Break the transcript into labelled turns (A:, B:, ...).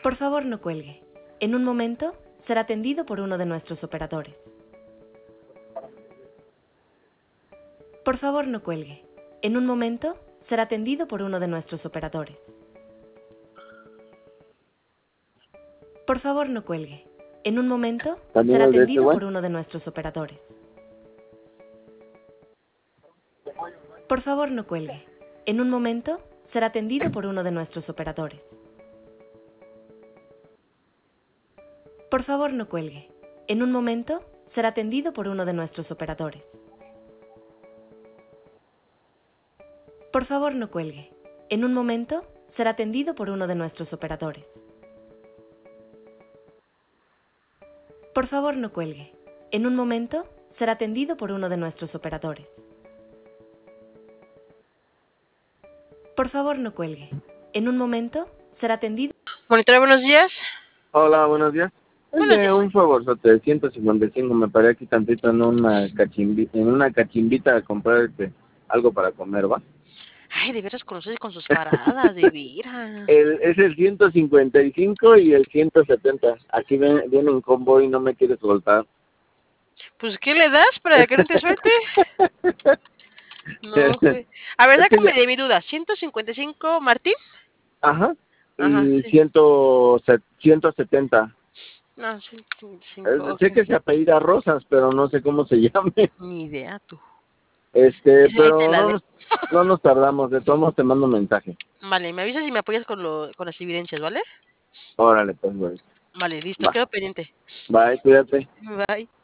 A: Por favor, no cuelgue. En un momento será atendido por uno de nuestros operadores. Por favor, no cuelgue. En un momento será atendido por uno de nuestros operadores. Por favor, no cuelgue. En un momento
B: ¿También
A: será
B: el de este
A: atendido
B: güey?
A: por uno de nuestros operadores. Por favor, no cuelgue. En un momento será atendido por uno de nuestros operadores. Por favor, no cuelgue. En un momento será atendido por uno de nuestros operadores. Por favor, no cuelgue. En un momento será atendido por uno de nuestros operadores. Por favor, no cuelgue. En un momento será atendido por uno de nuestros operadores. Por favor, no cuelgue. En un momento será atendido.
C: Monitor, buenos días.
B: Hola, buenos días.
C: Buenos
B: Oye,
C: días.
B: un favorzote de 155, me paré aquí tantito en una cachimbita a comprar algo para comer, ¿va?
C: Ay, de veras con ustedes con sus paradas, de veras.
B: Es el 155 y el 170. Aquí viene en combo y no me quiere soltar.
C: Pues, ¿qué le das para que no te suelte? No, güey. A ver,
B: Es que
C: sácame de mi duda. ¿155 Martín?
B: Ajá.
C: Ajá,
B: Y
C: sí.
B: 170.
C: No, 155, ok.
B: Sé que se apellida Rosas, pero no sé cómo se llame.
C: Ni idea, tú. Esa ahí te
B: Pero
C: la de.
B: no nos tardamos. De todos modos te mando un mensaje.
C: Vale, me avisas si me apoyas con las evidencias, ¿vale?
B: Órale, pues, güey.
C: Vale, listo,
B: Va.
C: quedo pendiente.
B: Bye, cuídate.
C: Bye.